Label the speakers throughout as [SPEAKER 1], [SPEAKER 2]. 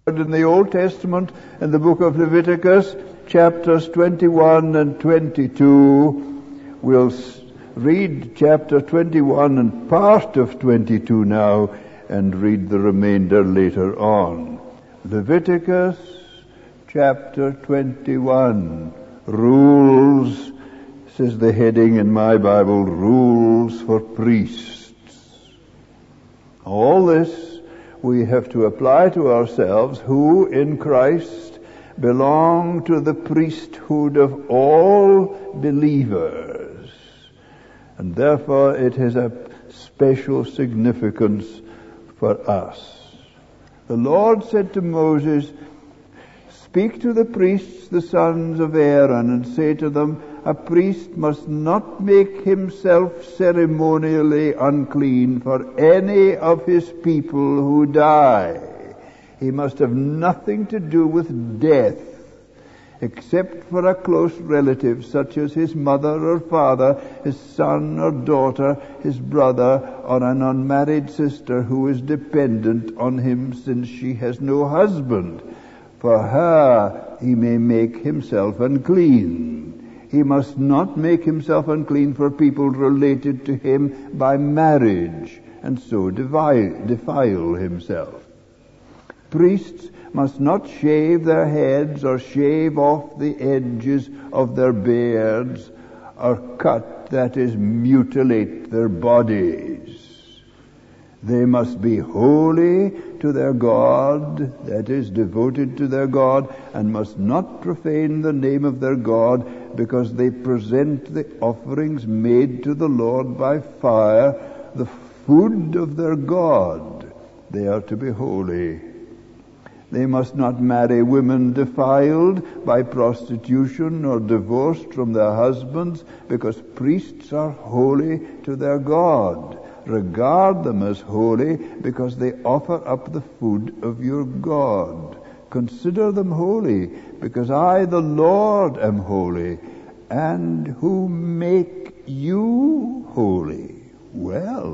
[SPEAKER 1] In the Old Testament, in the book of Leviticus, chapters 21 and 22, we'll read chapter 21 and part of 22 now, and read the remainder later on. Leviticus chapter 21, Rules, says the heading in my Bible, Rules for Priests. All this we have to apply to ourselves, who in Christ belong to the priesthood of all believers. And therefore it has a special significance for us. The Lord said to Moses, "Speak to the priests, the sons of Aaron, and say to them, a priest must not make himself ceremonially unclean for any of his people who die. He must have nothing to do with death, except for a close relative, such as his mother or father, his son or daughter, his brother, or an unmarried sister who is dependent on him since she has no husband. For her he may make himself unclean. He must not make himself unclean for people related to him by marriage, and so defile himself. Priests must not shave their heads or shave off the edges of their beards or cut, that is, mutilate their bodies. They must be holy to their God, that is, devoted to their God, and must not profane the name of their God, because they present the offerings made to the Lord by fire, the food of their God. They are to be holy. They must not marry women defiled by prostitution or divorced from their husbands, because priests are holy to their God. Regard them as holy, because they offer up the food of your God. Consider them holy, because I, the Lord, am holy, and who make you holy. Well,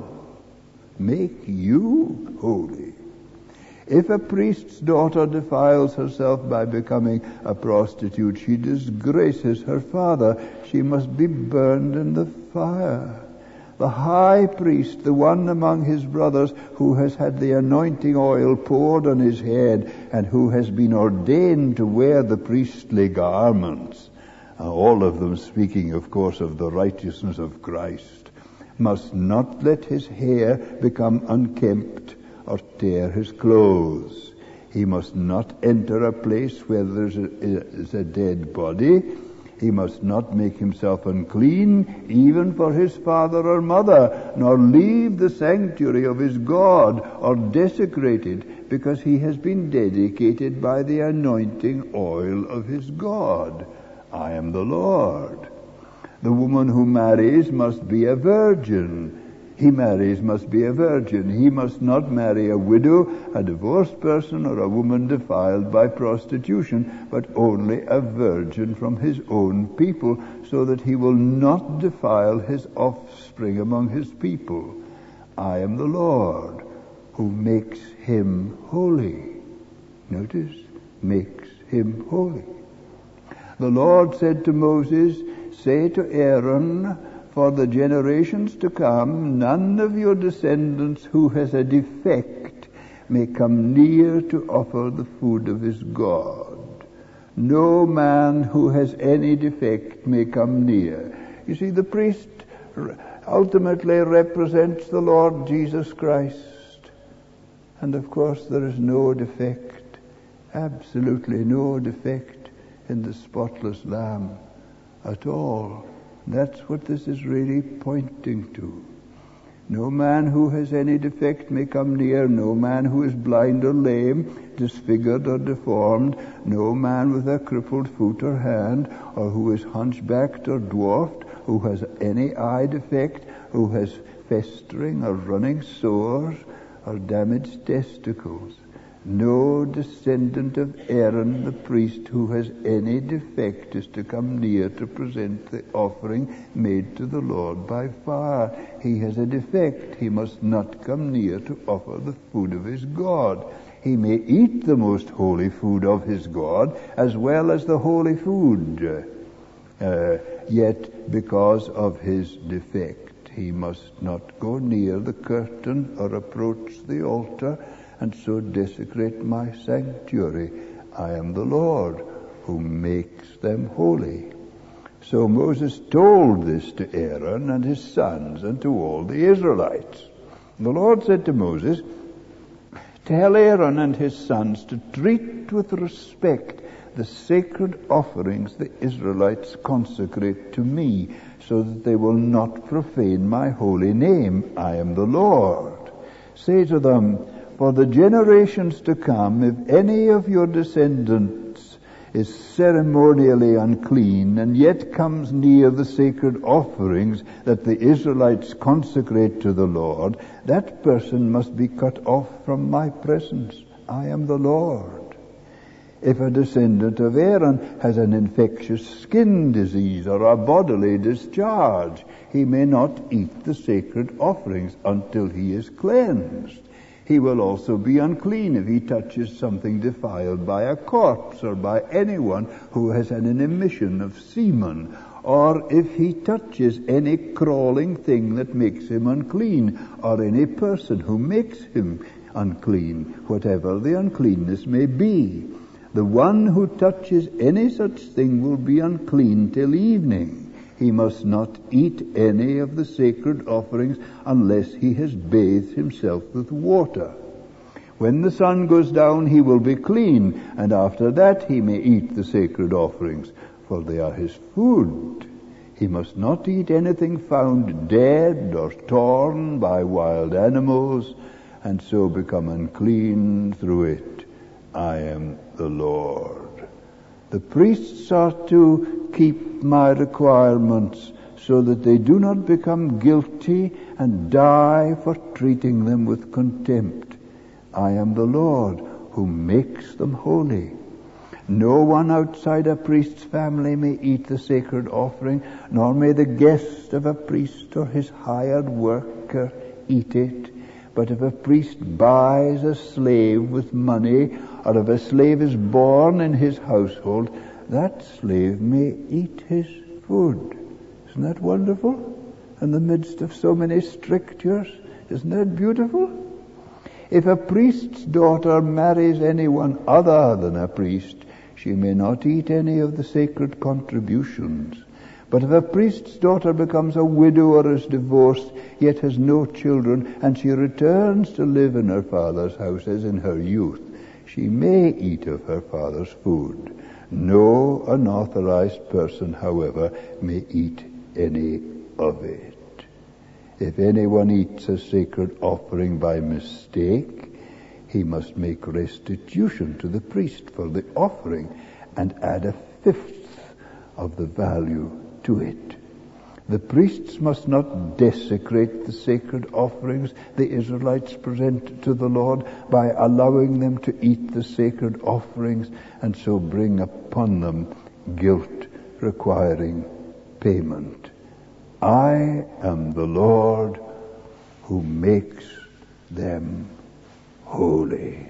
[SPEAKER 1] make you holy. If a priest's daughter defiles herself by becoming a prostitute, she disgraces her father. She must be burned in the fire. The high priest, the one among his brothers who has had the anointing oil poured on his head and who has been ordained to wear the priestly garments, all of them speaking, of course, of the righteousness of Christ, must not let his hair become unkempt or tear his clothes. He must not enter a place where there is a dead body. He must not make himself unclean, even for his father or mother, nor leave the sanctuary of his God, or desecrate it, because he has been dedicated by the anointing oil of his God. I am the Lord. The woman who marries must be a virgin. He marries must be a virgin. He must not marry a widow, a divorced person, or a woman defiled by prostitution, but only a virgin from his own people, so that he will not defile his offspring among his people. I am the Lord, who makes him holy. Notice, makes him holy. The Lord said to Moses, "Say to Aaron, for the generations to come, none of your descendants who has a defect may come near to offer the food of his God. No man who has any defect may come near." You see, the priest ultimately represents the Lord Jesus Christ. And of course there is no defect, absolutely no defect in the spotless Lamb at all. That's what this is really pointing to. No man who has any defect may come near. No man who is blind or lame, disfigured or deformed. No man with a crippled foot or hand, or who is hunchbacked or dwarfed, who has any eye defect, who has festering or running sores or damaged testicles. No descendant of Aaron the priest who has any defect is to come near to present the offering made to the Lord by fire. He has a defect. He must not come near to offer the food of his God. he may eat the most holy food of his God, as well as the holy food. Yet, because of his defect, he must not go near the curtain or approach the altar, and so desecrate my sanctuary. I am the Lord who makes them holy. So Moses told this to Aaron and his sons and to all the Israelites. The Lord said to Moses, tell Aaron and his sons to treat with respect the sacred offerings the Israelites consecrate to me, so that they will not profane my holy name. I am the Lord. Say to them, for the generations to come, if any of your descendants is ceremonially unclean and yet comes near the sacred offerings that the Israelites consecrate to the Lord, that person must be cut off from my presence. I am the Lord. If a descendant of Aaron has an infectious skin disease or a bodily discharge, he may not eat the sacred offerings until he is cleansed. He will also be unclean if he touches something defiled by a corpse or by anyone who has had an emission of semen, or if he touches any crawling thing that makes him unclean, or any person who makes him unclean, whatever the uncleanness may be. The one who touches any such thing will be unclean till evening. He must not eat any of the sacred offerings unless he has bathed himself with water. When the sun goes down, he will be clean, and after that he may eat the sacred offerings, for they are his food. He must not eat anything found dead or torn by wild animals, and so become unclean through it. I am the Lord. The priests are to keep my requirements so that they do not become guilty and die for treating them with contempt. I am the Lord who makes them holy. No one outside a priest's family may eat the sacred offering, nor may the guest of a priest or his hired worker eat it. But if a priest buys a slave with money, or if a slave is born in his household, that slave may eat his food. Isn't that wonderful? In the midst of so many strictures, isn't that beautiful? If a priest's daughter marries anyone other than a priest, she may not eat any of the sacred contributions. But if a priest's daughter becomes a widow or is divorced, yet has no children, and she returns to live in her father's house as in her youth, she may eat of her father's food. No unauthorized person, however, may eat any of it. If anyone eats a sacred offering by mistake, he must make restitution to the priest for the offering and add a fifth of the value to it. The priests must not desecrate the sacred offerings the Israelites present to the Lord by allowing them to eat the sacred offerings and so bring upon them guilt requiring payment. I am the Lord who makes them holy.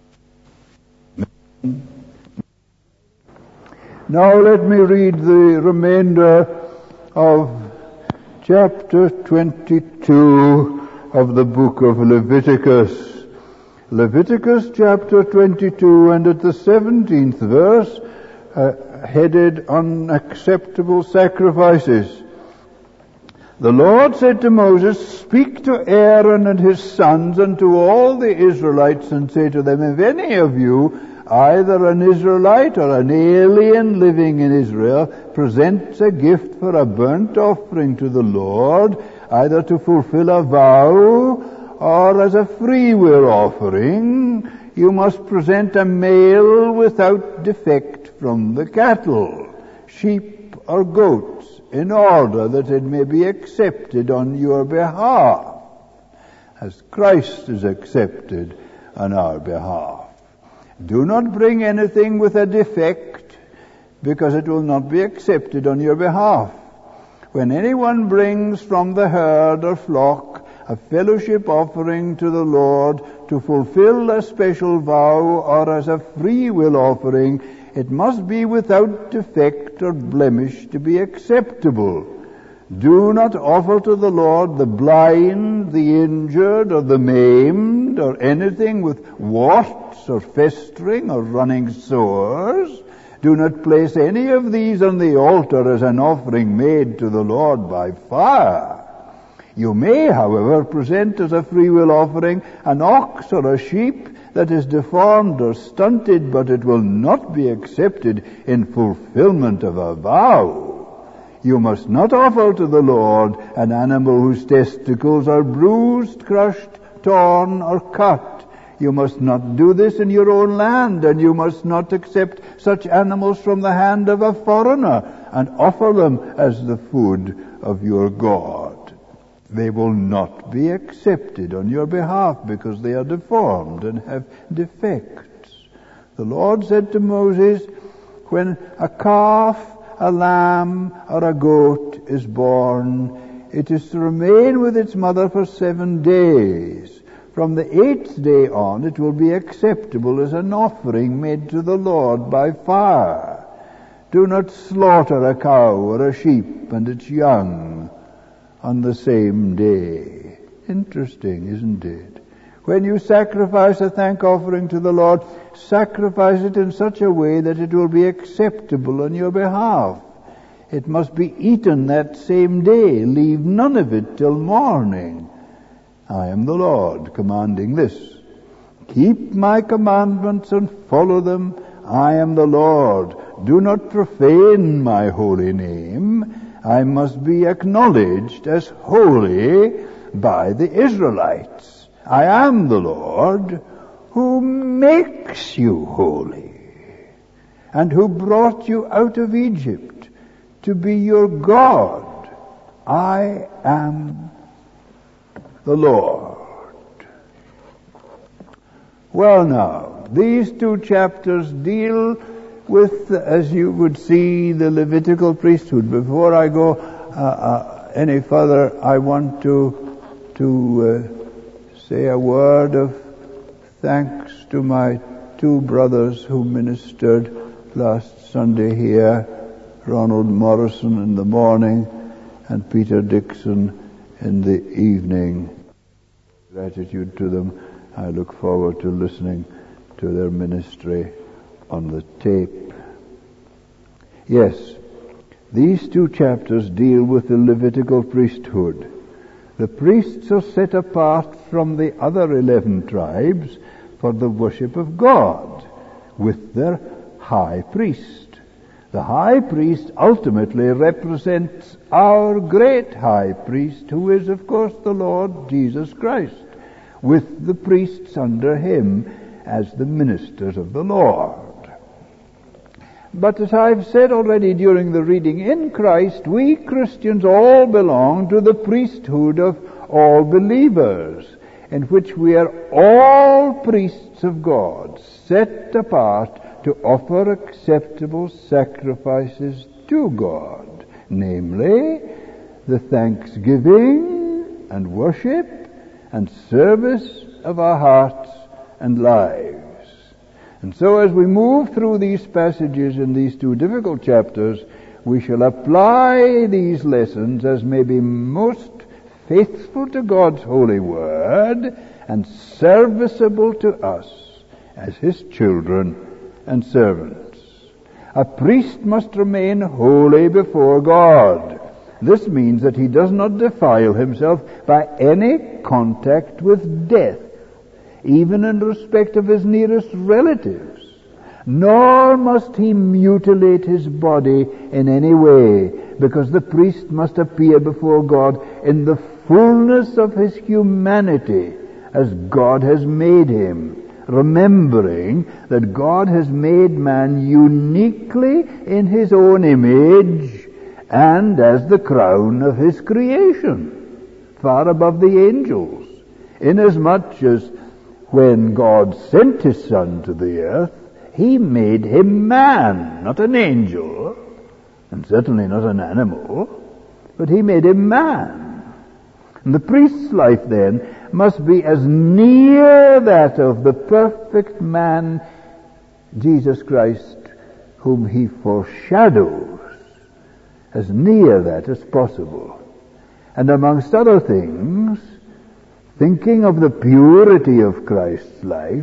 [SPEAKER 1] Now let me read the remainder of chapter 22 of the book of Leviticus. Leviticus chapter 22, and at the 17th verse, headed Unacceptable Sacrifices. The Lord said to Moses, speak to Aaron and his sons and to all the Israelites and say to them, if any of you, either an Israelite or an alien living in Israel, presents a gift for a burnt offering to the Lord, either to fulfill a vow or as a freewill offering, you must present a male without defect from the cattle, sheep or goats, in order that it may be accepted on your behalf, as Christ is accepted on our behalf. Do not bring anything with a defect, because it will not be accepted on your behalf. When anyone brings from the herd or flock a fellowship offering to the Lord to fulfill a special vow or as a free will offering, it must be without defect or blemish to be acceptable. Do not offer to the Lord the blind, the injured, or the maimed, or anything with warts or festering or running sores. Do not place any of these on the altar as an offering made to the Lord by fire. You may, however, present as a free will offering an ox or a sheep that is deformed or stunted, but it will not be accepted in fulfillment of a vow. You must not offer to the Lord an animal whose testicles are bruised, crushed, torn, or cut. You must not do this in your own land, and you must not accept such animals from the hand of a foreigner and offer them as the food of your God. They will not be accepted on your behalf because they are deformed and have defects. The Lord said to Moses, when a calf, a lamb, or a goat is born, it is to remain with its mother for 7 days. From the 8th day on, it will be acceptable as an offering made to the Lord by fire. Do not slaughter a cow or a sheep and its young on the same day. Interesting, isn't it? When you sacrifice a thank offering to the Lord, sacrifice it in such a way that it will be acceptable on your behalf. It must be eaten that same day. Leave none of it till morning. I am the Lord commanding this. Keep my commandments and follow them. I am the Lord. Do not profane my holy name. I must be acknowledged as holy by the Israelites. I am the Lord who makes you holy and who brought you out of Egypt to be your God. I am the Lord. Well now, these 2 chapters deal with, as you would see, the Levitical priesthood. Before I go any further, I want to say a word of thanks to my 2 brothers who ministered last Sunday here, Ronald Morrison in the morning and Peter Dixon in the evening. Gratitude to them. I look forward to listening to their ministry on the tape. Yes, these 2 chapters deal with the Levitical priesthood. The priests are set apart from the other 11 tribes for the worship of God with their high priest. The high priest ultimately represents our great high priest, who is, of course, the Lord Jesus Christ, with the priests under him as the ministers of the Lord. But as I've said already during the reading, in Christ we Christians all belong to the priesthood of all believers, in which we are all priests of God, set apart to offer acceptable sacrifices to God, namely the thanksgiving and worship and service of our hearts and lives. And so as we move through these passages in these 2 difficult chapters, we shall apply these lessons as may be most faithful to God's holy word and serviceable to us as his children and servants. A priest must remain holy before God. This means that he does not defile himself by any contact with death, even in respect of his nearest relatives, nor must he mutilate his body in any way, because the priest must appear before God in the fullness of his humanity as God has made him, remembering that God has made man uniquely in his own image and as the crown of his creation, far above the angels, inasmuch as when God sent his Son to the earth, he made him man, not an angel, and certainly not an animal, but he made him man. And the priest's life then must be as near that of the perfect man, Jesus Christ, whom he foreshadows, as near that as possible. And amongst other things, thinking of the purity of Christ's life,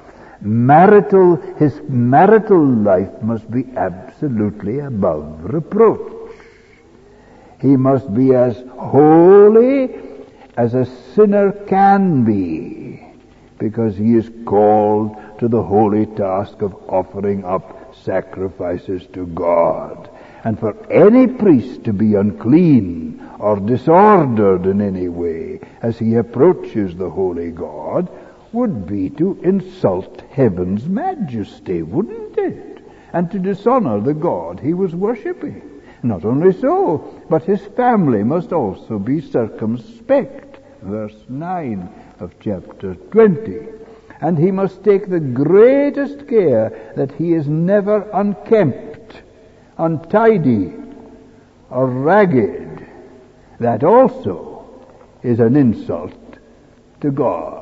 [SPEAKER 1] his marital life must be absolutely above reproach. He must be as holy as a sinner can be, because he is called to the holy task of offering up sacrifices to God. And for any priest to be unclean or disordered in any way as he approaches the holy God would be to insult heaven's majesty, wouldn't it? And to dishonor the God he was worshipping. Not only so, but his family must also be circumspect. Verse 9 of chapter 20. And he must take the greatest care that he is never unkempt, untidy, or ragged. That also is an insult to God.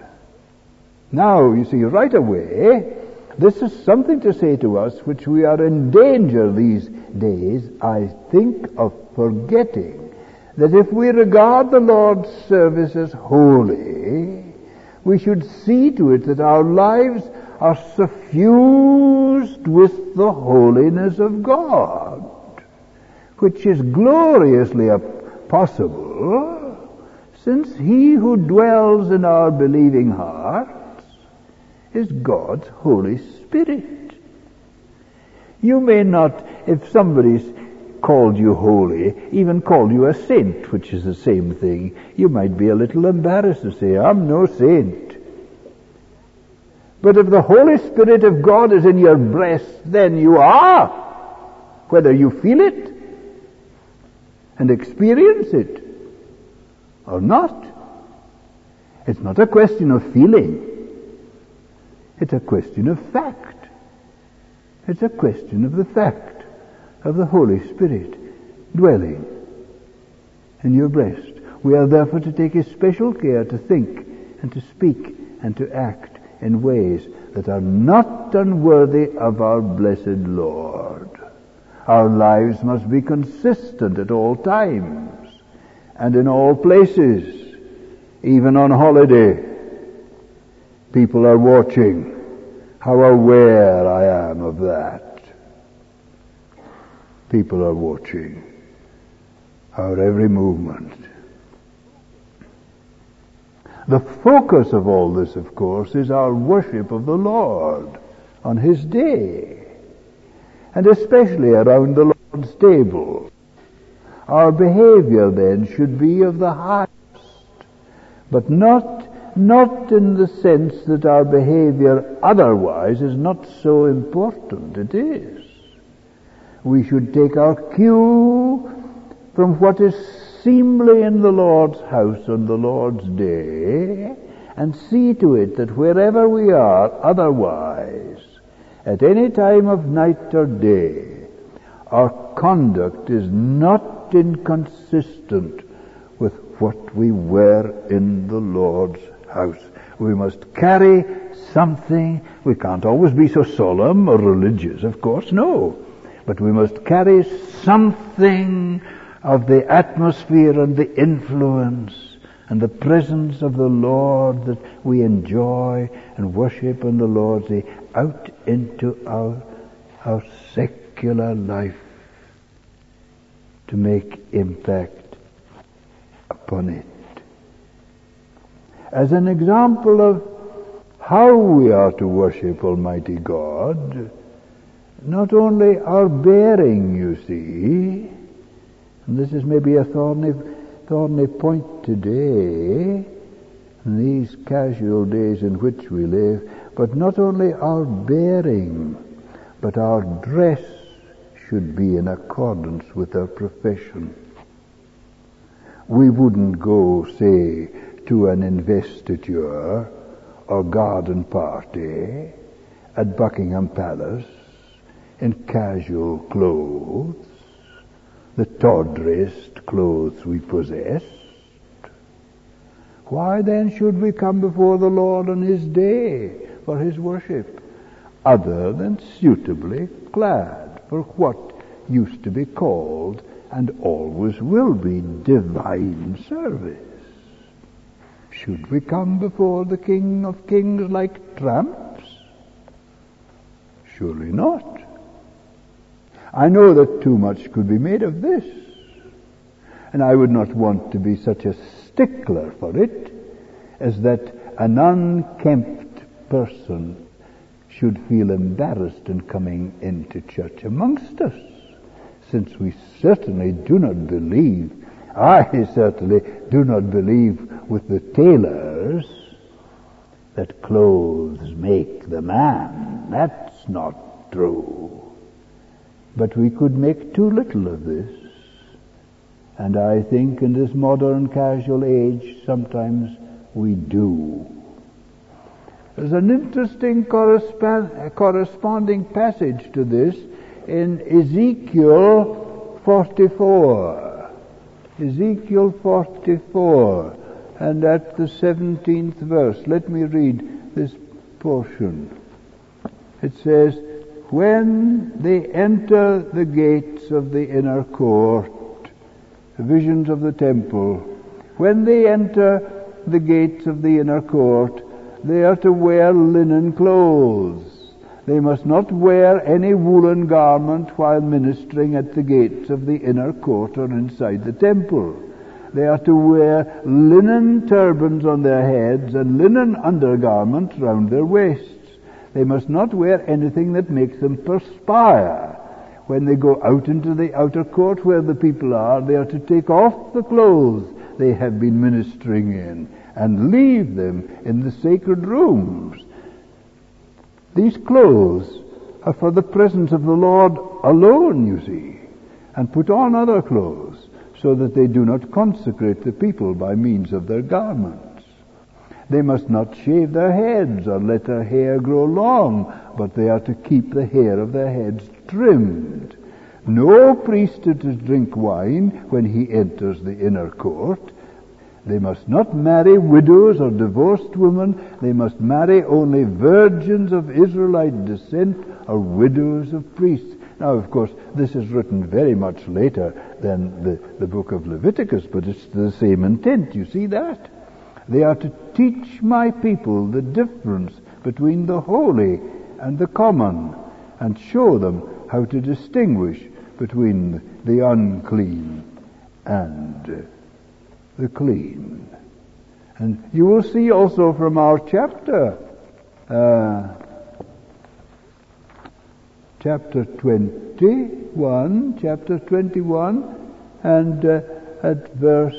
[SPEAKER 1] Now, you see, right away, this is something to say to us which we are in danger these days, I think, of forgetting. That if we regard the Lord's service as holy, we should see to it that our lives are suffused with the holiness of God, which is gloriously possible, since he who dwells in our believing hearts is God's Holy Spirit. You may not, if somebody's called you holy, even called you a saint, which is the same thing, you might be a little embarrassed to say, I'm no saint. But if the Holy Spirit of God is in your breast, then you are, whether you feel it and experience it or not. It's not a question of feeling. It's a question of fact. It's a question of the fact of the Holy Spirit dwelling in your breast. We are therefore to take especial care to think and to speak and to act in ways that are not unworthy of our blessed Lord. Our lives must be consistent at all times and in all places, even on holiday. People are watching. How aware I am of that. People are watching our every movement. The focus of all this, of course, is our worship of the Lord on His day, and especially around the Lord's table. Our behavior then should be of the highest, but not in the sense that our behavior otherwise is not so important. It is. We should take our cue from what is seemly in the Lord's house on the Lord's day, and see to it that wherever we are otherwise, at any time of night or day, our conduct is not inconsistent with what we were in the Lord's house. We must carry something. We can't always be so solemn or religious, of course, no. But we must carry something of the atmosphere and the influence and the presence of the Lord that we enjoy and worship on the Lord's day out into our secular life to make impact upon it. As an example of how we are to worship Almighty God, not only our bearing, you see, and this is maybe a thorny point today, in these casual days in which we live, but not only our bearing, but our dress should be in accordance with our profession. We wouldn't go, say, to an investiture or garden party at Buckingham Palace in casual clothes, the tawdriest clothes we possessed. Why then should we come before the Lord on His day for His worship, other than suitably clad for what used to be called and always will be divine service? Should we come before the King of Kings like tramps? Surely not. I know that too much could be made of this, and I would not want to be such a stickler for it as that an unkempt person should feel embarrassed in coming into church amongst us, since we certainly do not believe, I certainly do not believe with the tailors that clothes make the man. That's not true. But we could make too little of this. And I think in this modern casual age, sometimes we do. There's an interesting corresponding passage to this in Ezekiel 44. Ezekiel 44, and at the 17th verse. Let me read this portion. It says, when they enter the gates of the inner court, the visions of the temple, when they enter the gates of the inner court, they are to wear linen clothes. They must not wear any woolen garment while ministering at the gates of the inner court or inside the temple. They are to wear linen turbans on their heads and linen undergarments round their waists. They must not wear anything that makes them perspire. When they go out into the outer court where the people are, they are to take off the clothes they have been ministering in and leave them in the sacred rooms. These clothes are for the presence of the Lord alone, you see, and put on other clothes so that they do not consecrate the people by means of their garments. They must not shave their heads or let their hair grow long, but they are to keep the hair of their heads trimmed. No priest is to drink wine when he enters the inner court. They must not marry widows or divorced women. They must marry only virgins of Israelite descent or widows of priests. Now, of course, this is written very much later than the book of Leviticus, but it's the same intent. You see that? They are to teach my people the difference between the holy and the common, and show them how to distinguish between the unclean and the clean. And you will see also from our chapter 21, and at verse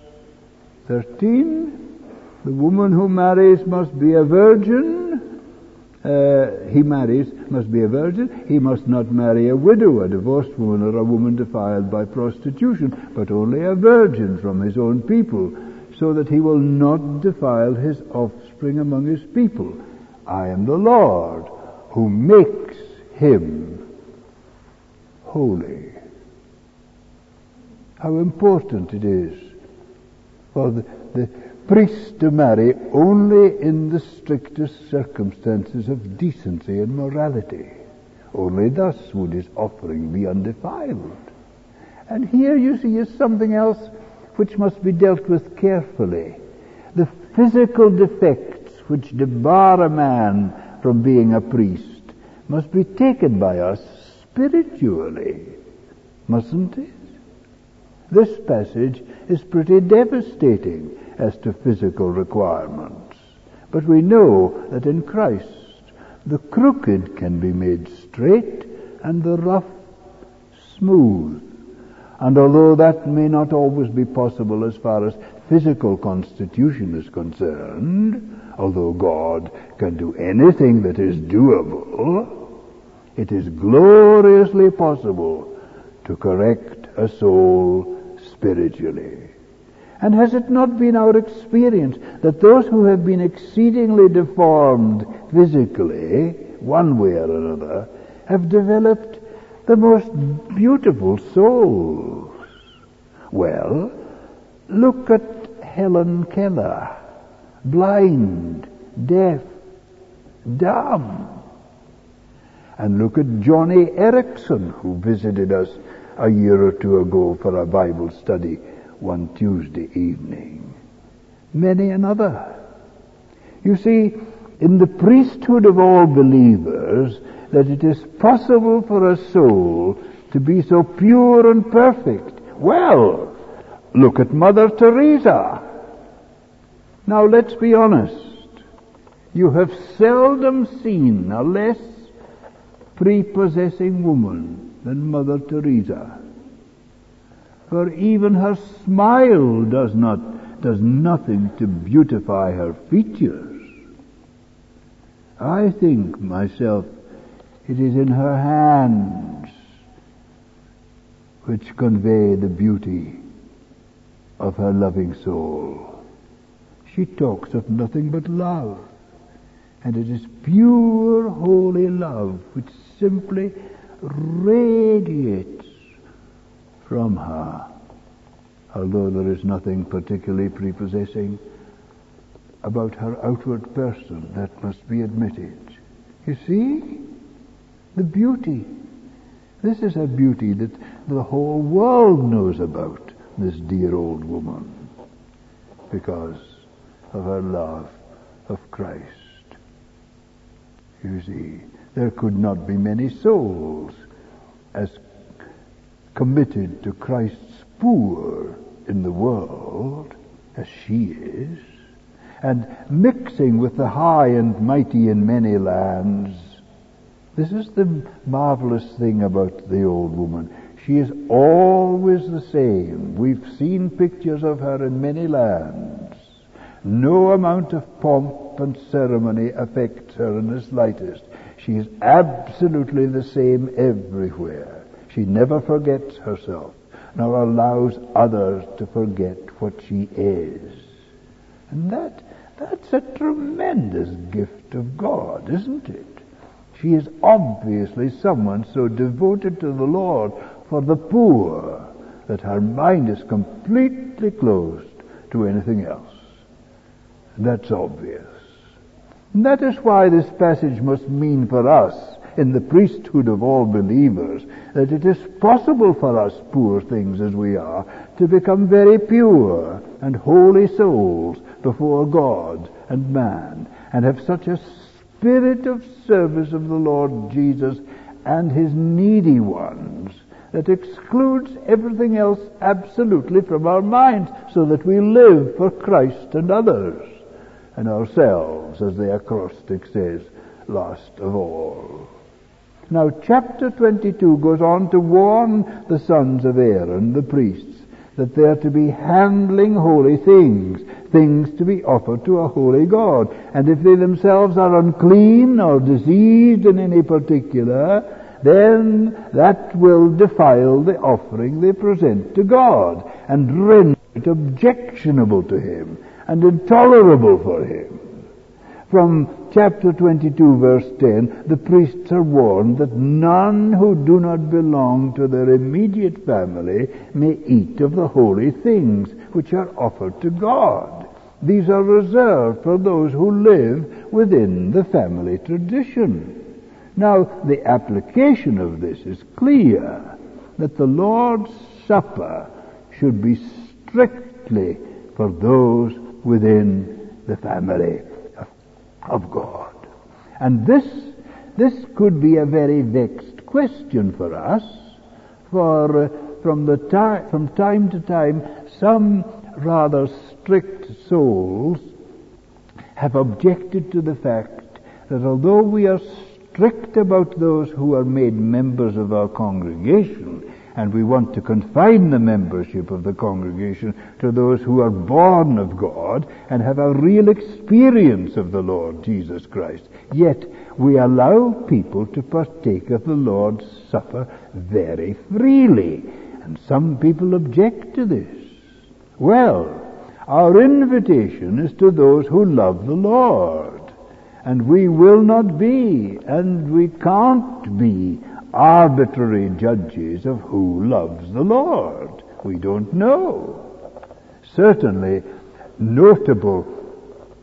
[SPEAKER 1] 13, the woman who marries must be a virgin. He marries must be a virgin. He must not marry a widow, a divorced woman, or a woman defiled by prostitution, but only a virgin from his own people, so that he will not defile his offspring among his people. I am the Lord who makes him holy. How important it is for the priest to marry only in the strictest circumstances of decency and morality. Only thus would his offering be undefiled. And here you see is something else which must be dealt with carefully. The physical defects which debar a man from being a priest must be taken by us spiritually, mustn't it? This passage is pretty devastating as to physical requirements. But we know that in Christ the crooked can be made straight and the rough smooth. And although that may not always be possible as far as physical constitution is concerned, although God can do anything that is doable, it is gloriously possible to correct a soul spiritually. And has it not been our experience that those who have been exceedingly deformed physically, one way or another, have developed the most beautiful souls? Well, look at Helen Keller. blind, deaf, dumb. And look at Johnny Erickson, who visited us a year or two ago for a Bible study one Tuesday evening. Many another. You see, in the priesthood of all believers, that it is possible for a soul to be so pure and perfect. Well, look at Mother Teresa. Now let's be honest. You have seldom seen a less prepossessing woman than Mother Teresa. For even her smile does nothing to beautify her features. I think myself it is in her hands which convey the beauty of her loving soul. She talks of nothing but love, and it is pure, holy love which simply radiates from her, although there is nothing particularly prepossessing about her outward person, that must be admitted. You see? The beauty. This is a beauty that the whole world knows about, this dear old woman, because of her love of Christ. You see, there could not be many souls as committed to Christ's poor in the world as she is, and mixing with the high and mighty in many lands. This is the marvelous thing about the old woman. She is always the same. We've seen pictures of her in many lands. No amount of pomp and ceremony affects her in the slightest. She is absolutely the same everywhere. She never forgets herself, nor allows others to forget what she is. And that's a tremendous gift of God, isn't it? She is obviously someone so devoted to the Lord for the poor that her mind is completely closed to anything else. That's obvious. And that is why this passage must mean for us, in the priesthood of all believers, that it is possible for us, poor things as we are, to become very pure and holy souls before God and man, and have such a spirit of service of the Lord Jesus and his needy ones that excludes everything else absolutely from our minds, so that we live for Christ and others, and ourselves, as the acrostic says, last of all. Now, chapter 22 goes on to warn the sons of Aaron, the priests, that they are to be handling holy things, things to be offered to a holy God. And if they themselves are unclean or diseased in any particular, then that will defile the offering they present to God and render it objectionable to him and intolerable for him. From chapter 22, verse 10, the priests are warned that none who do not belong to their immediate family may eat of the holy things which are offered to God. These are reserved for those who live within the family tradition. Now, the application of this is clear, that the Lord's Supper should be strictly for those within the family of God. And this could be a very vexed question for us, for from time to time some rather strict souls have objected to the fact that although we are strict about those who are made members of our congregation, and we want to confine the membership of the congregation to those who are born of God and have a real experience of the Lord Jesus Christ, yet we allow people to partake of the Lord's Supper very freely. And some people object to this. Well, our invitation is to those who love the Lord. And we will not be, and we can't be, arbitrary judges of who loves the Lord. We don't know. Certainly, notable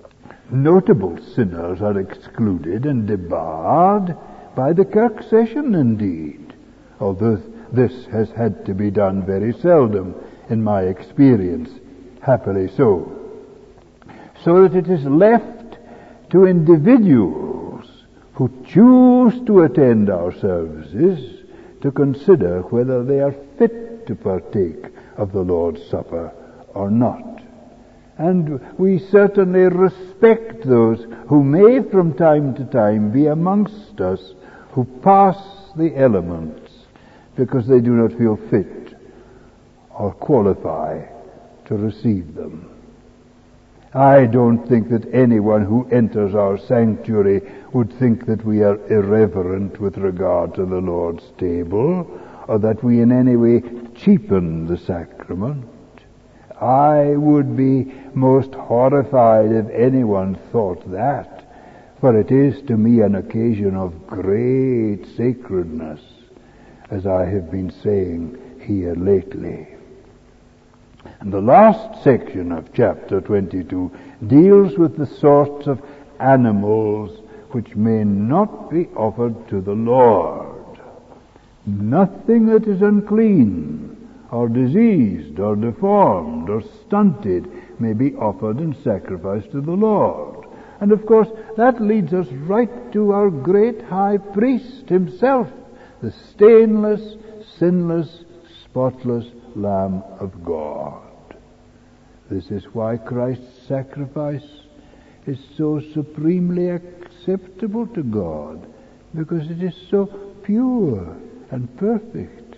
[SPEAKER 1] Notable sinners are excluded and debarred by the Kirk session indeed, although this has had to be done very seldom in my experience, happily so. So that it is left to individuals who choose to attend our services to consider whether they are fit to partake of the Lord's Supper or not. And we certainly respect those who may from time to time be amongst us who pass the elements because they do not feel fit or qualify to receive them. I don't think that anyone who enters our sanctuary would think that we are irreverent with regard to the Lord's table, or that we in any way cheapen the sacrament. I would be most horrified if anyone thought that, for it is to me an occasion of great sacredness, as I have been saying here lately. And the last section of chapter 22 deals with the sorts of animals which may not be offered to the Lord. Nothing that is unclean, or diseased, or deformed, or stunted may be offered in sacrifice to the Lord. And of course, that leads us right to our great high priest himself, the stainless, sinless, spotless Lamb of God. This is why Christ's sacrifice is so supremely acceptable to God, because it is so pure and perfect.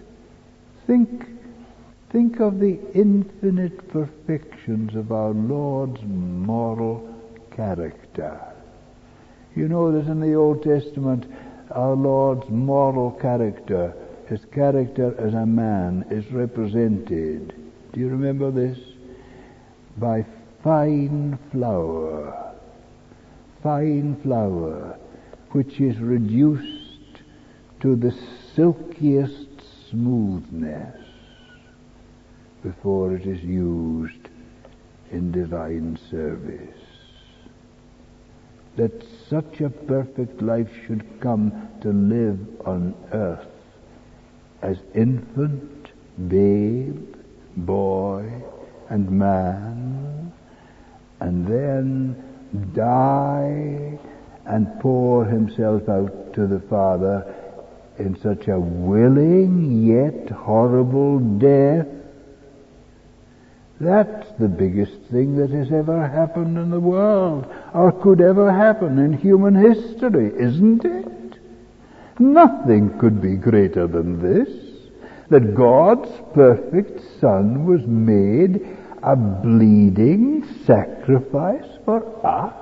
[SPEAKER 1] Think of the infinite perfections of our Lord's moral character. You know that in the Old Testament, our Lord's moral character, his character as a man, is represented. Do you remember this? By fine flour, which is reduced to the silkiest smoothness before it is used in divine service. That such a perfect life should come to live on earth as infant, babe, boy, and man, and then die and pour himself out to the Father in such a willing yet horrible death. That's the biggest thing that has ever happened in the world, or could ever happen in human history, isn't it? Nothing could be greater than this, that God's perfect Son was made a bleeding sacrifice for us.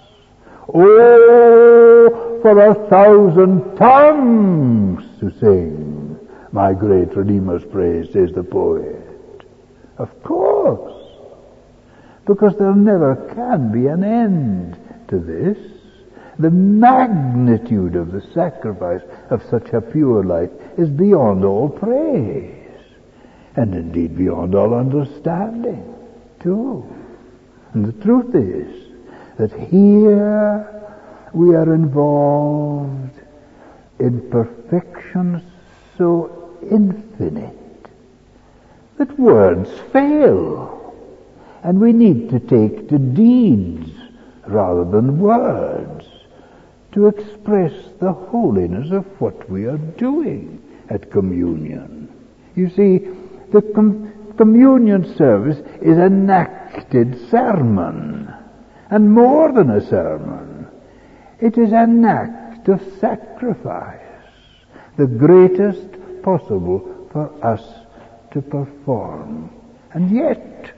[SPEAKER 1] Oh, for 1,000 tongues to sing my great Redeemer's praise, says the poet. Of course, because there never can be an end to this. The magnitude of the sacrifice of such a pure life is beyond all praise, and indeed beyond all understanding, too. And the truth is that here we are involved in perfections so infinite that words fail, and we need to take to deeds rather than words to express the holiness of what we are doing at communion. You see, the communion service is an acted sermon, and more than a sermon, it is an act of sacrifice, the greatest possible for us to perform. And yet,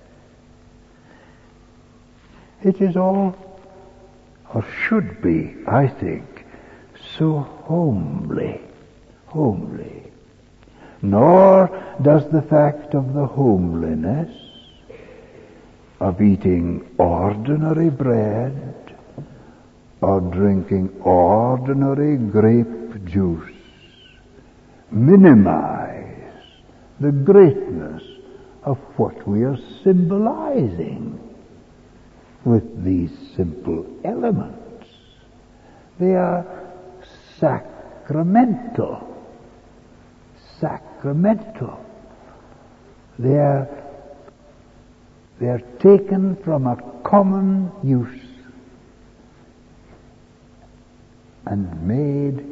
[SPEAKER 1] it is all, or should be, I think, so homely. Nor does the fact of the homeliness of eating ordinary bread or drinking ordinary grape juice minimize the greatness of what we are symbolizing. with these simple elements. They are sacramental. Sacramental. They are taken from a common use and made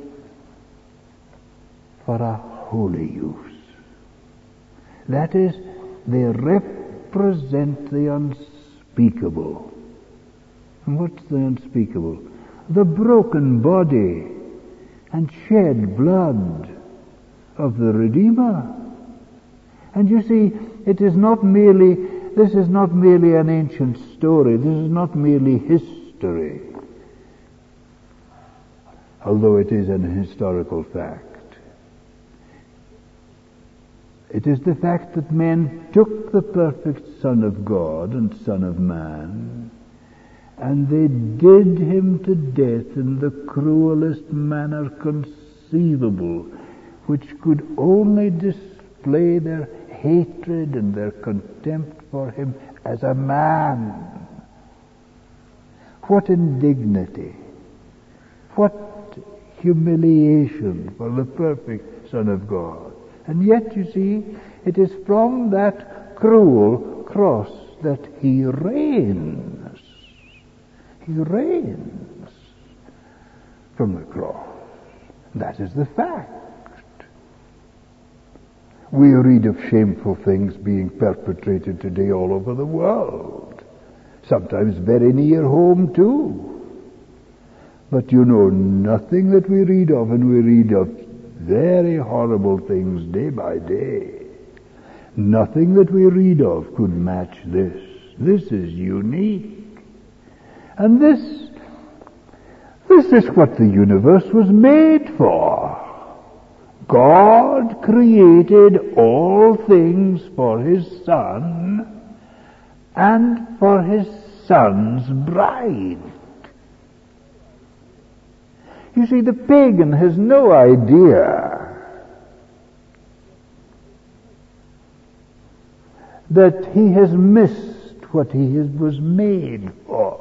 [SPEAKER 1] for a holy use. That is, they represent the unspeakable. And what's the unspeakable? The broken body and shed blood of the Redeemer. And you see, this is not merely an ancient story. This is not merely history, although it is an historical fact. It is the fact that men took the perfect Son of God and Son of Man, and they did him to death in the cruelest manner conceivable, which could only display their hatred and their contempt for him as a man. What indignity! What humiliation for the perfect Son of God. And yet, you see, it is from that cruel cross that he reigns. He reigns from the cross. That is the fact. We read of shameful things being perpetrated today all over the world, sometimes very near home too. But you know, nothing that we read of, and we read of very horrible things day by day, nothing that we read of could match this. This is unique. And this is what the universe was made for. God created all things for his Son and for his Son's bride. You see, the pagan has no idea that he has missed what he was made for.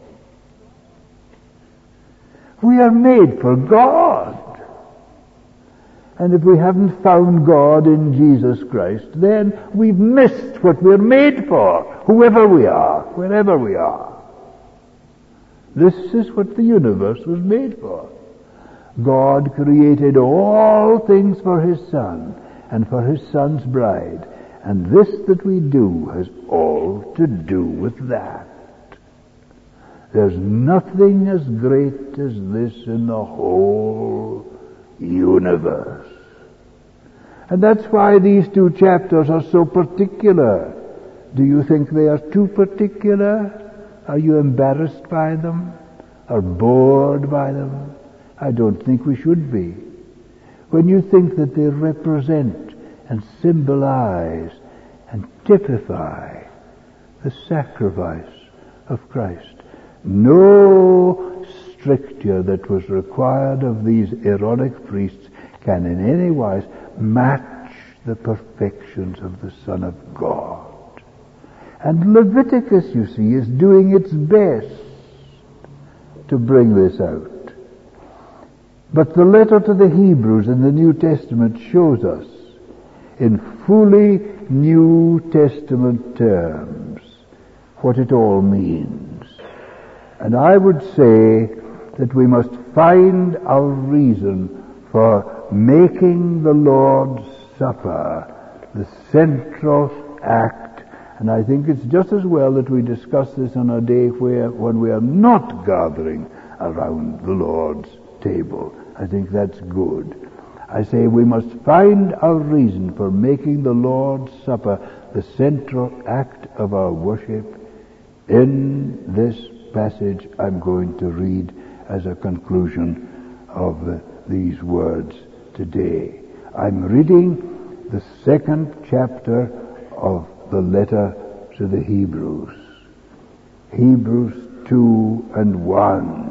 [SPEAKER 1] We are made for God. And if we haven't found God in Jesus Christ, then we've missed what we're made for, whoever we are, wherever we are. This is what the universe was made for. God created all things for his Son and for his Son's bride. And this that we do has all to do with that. There's nothing as great as this in the whole universe. And that's why these two chapters are so particular. Do you think they are too particular? Are you embarrassed by them? Or bored by them? I don't think we should be. When you think that they represent and symbolize and typify the sacrifice of Christ. No stricture that was required of these Aaronic priests can in any wise match the perfections of the Son of God. And Leviticus, you see, is doing its best to bring this out. But the letter to the Hebrews in the New Testament shows us in fully New Testament terms what it all means. And I would say that we must find our reason for making the Lord's Supper the central act. And I think it's just as well that we discuss this on a day when we are not gathering around the Lord's table. I think that's good. I say we must find our reason for making the Lord's Supper the central act of our worship in this passage I'm going to read as a conclusion of these words today. I'm reading the second chapter of the letter to the Hebrews. Hebrews 2 and 1.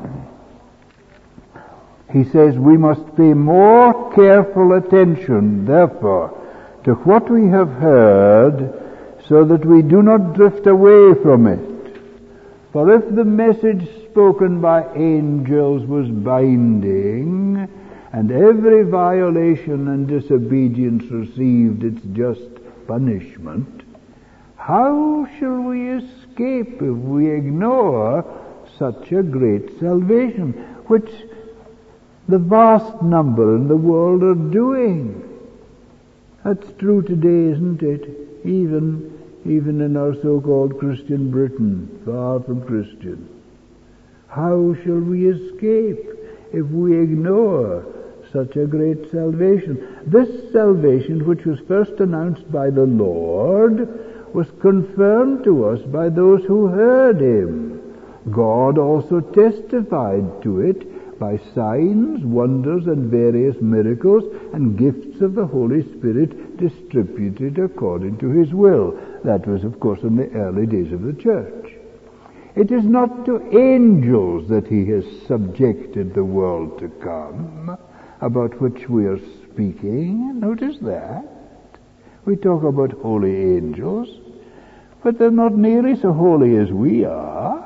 [SPEAKER 1] He says, we must pay more careful attention, therefore, to what we have heard, so that we do not drift away from it. For if the message spoken by angels was binding, and every violation and disobedience received its just punishment, how shall we escape if we ignore such a great salvation, which the vast number in the world are doing? That's true today, isn't it? Even in our so-called Christian Britain, far from Christian. How shall we escape if we ignore such a great salvation? This salvation, which was first announced by the Lord, was confirmed to us by those who heard him. God also testified to it by signs, wonders, and various miracles and gifts of the Holy Spirit distributed according to his will. That was, of course, in the early days of the church. It is not to angels that he has subjected the world to come, about which we are speaking. Notice that. We talk about holy angels, but they're not nearly so holy as we are.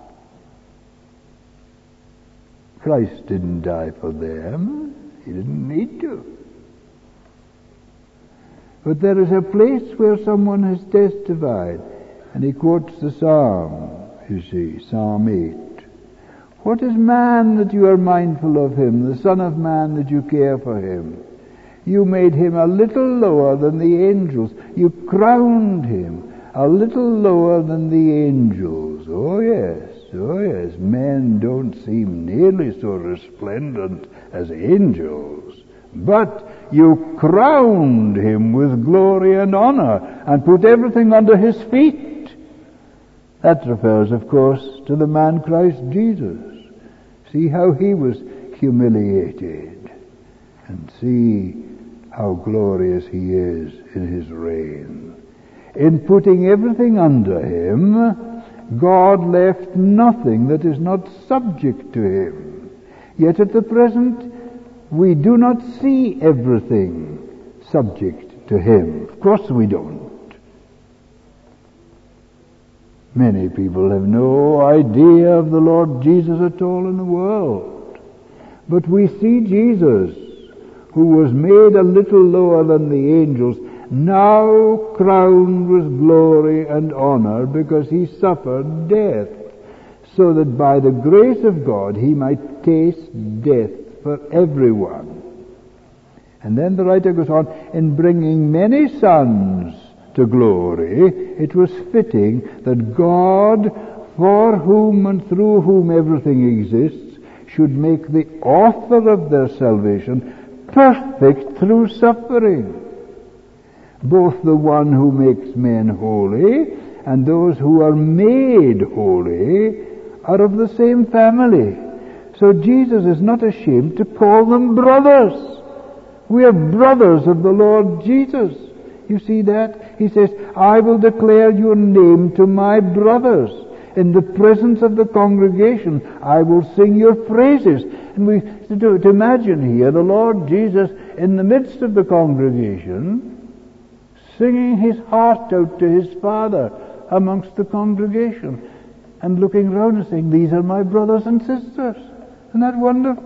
[SPEAKER 1] Christ didn't die for them. He didn't need to. But there is a place where someone has testified, and he quotes the Psalm, you see, Psalm 8. What is man that you are mindful of him, the Son of Man that you care for him? You made him a little lower than the angels. You crowned him a little lower than the angels. Oh yes, men don't seem nearly so resplendent as angels. But you crowned him with glory and honor and put everything under his feet. That refers, of course, to the man Christ Jesus. See how he was humiliated, and see how glorious he is in his reign. In putting everything under him, God left nothing that is not subject to him. Yet at the present, we do not see everything subject to him. Of course we don't. Many people have no idea of the Lord Jesus at all in the world. But we see Jesus, who was made a little lower than the angels, now crowned with glory and honor because he suffered death, so that by the grace of God he might taste death for everyone. And then the writer goes on, in bringing many sons to glory, it was fitting that God, for whom and through whom everything exists, should make the author of their salvation perfect through suffering. Both the one who makes men holy and those who are made holy are of the same family. So Jesus is not ashamed to call them brothers. We are brothers of the Lord Jesus. You see that? He says, I will declare your name to my brothers. In the presence of the congregation, I will sing your praises. And we to imagine here the Lord Jesus in the midst of the congregation, singing his heart out to his Father amongst the congregation, and looking round and saying, these are my brothers and sisters. Isn't that wonderful?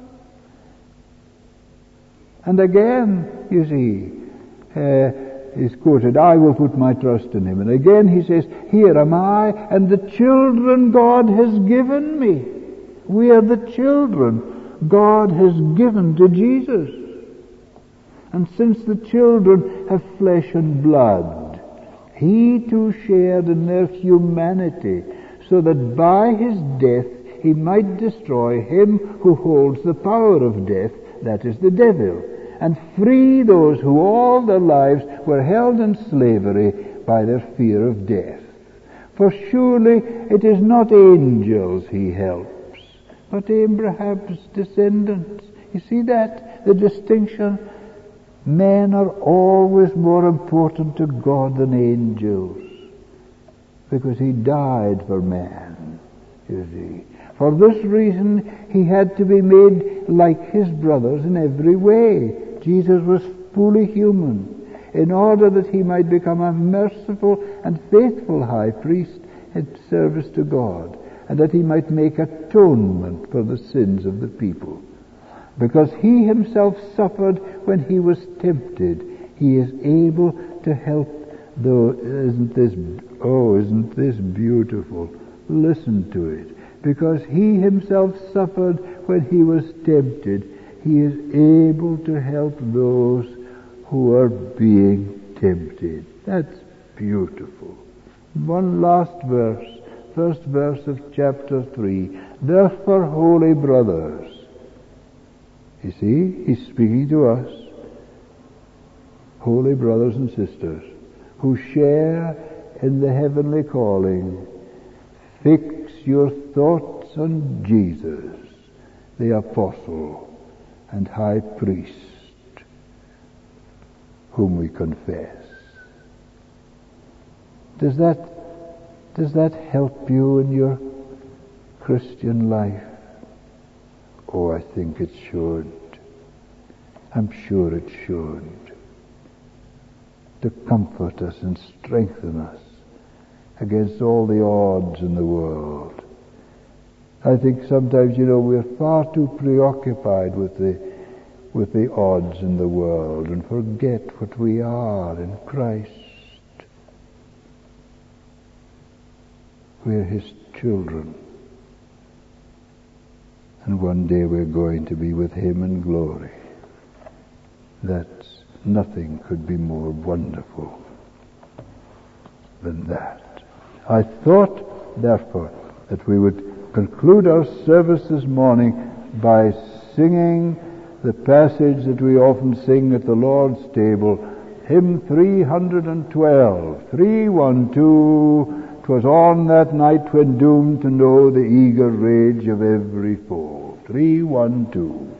[SPEAKER 1] And again, you see, is quoted, I will put my trust in him. And again he says, here am I and the children God has given me. We are the children God has given to Jesus. And since the children have flesh and blood, he too shared in their humanity, so that by his death he might destroy him who holds the power of death, that is the devil, and free those who all their lives were held in slavery by their fear of death. For surely it is not angels he helps, but Abraham's descendants. You see that? The distinction. Men are always more important to God than angels, because he died for man, you see. For this reason, he had to be made like his brothers in every way. Jesus was fully human, in order that he might become a merciful and faithful high priest in service to God. and that he might make atonement for the sins of the people. Because he himself suffered when he was tempted, he is able to help those. Isn't this beautiful? Listen to it. Because he himself suffered when he was tempted, he is able to help those who are being tempted. That's beautiful. One last verse, first verse of chapter 3. Therefore, holy brothers. You see, he's speaking to us, holy brothers and sisters, who share in the heavenly calling. Fix your thoughts on Jesus, the apostle and high priest, whom we confess. Does that help you in your Christian life? Oh, I think it should. I'm sure it should. To comfort us and strengthen us against all the odds in the world. I think sometimes, we're far too preoccupied with the odds in the world and forget what we are in Christ. We're His children. And one day we're going to be with Him in glory. Nothing could be more wonderful than that. I thought, therefore, that we would conclude our service this morning by singing the passage that we often sing at the Lord's table, hymn 312, 312. 'Twas on that night when doomed to know the eager rage of every foe. 312.